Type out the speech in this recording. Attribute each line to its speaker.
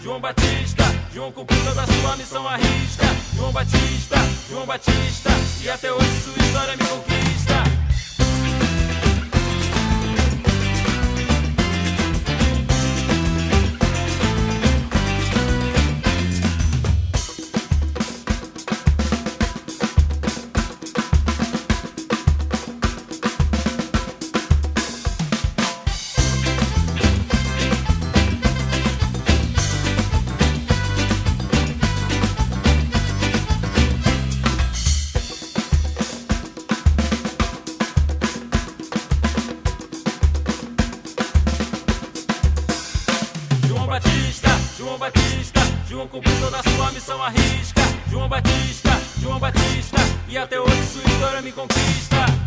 Speaker 1: João Batista, João cumpriu toda a sua missão à risca. João Batista, João Batista, e até hoje sua história me conquista. João Batista, João cumpriu toda a sua missão à risca. João Batista, João Batista, e até hoje sua história me conquista.